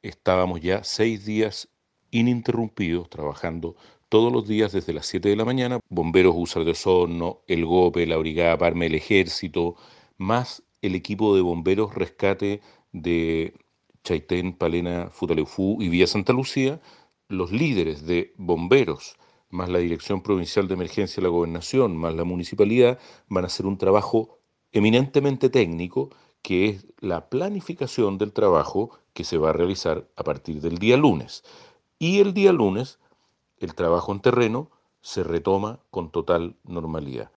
estábamos ya 6 días ininterrumpidos trabajando todos los días desde las 7 de la mañana. Bomberos Húsar de Osorno, el GOPE, la Brigada Parme del Ejército, más el equipo de bomberos rescate de Chaitén, Palena, Futaleufú y Villa Santa Lucía, los líderes de bomberos, más la Dirección Provincial de Emergencia de la Gobernación, más la municipalidad, van a hacer un trabajo eminentemente técnico, que es la planificación del trabajo que se va a realizar a partir del día lunes. Y el día lunes, el trabajo en terreno se retoma con total normalidad.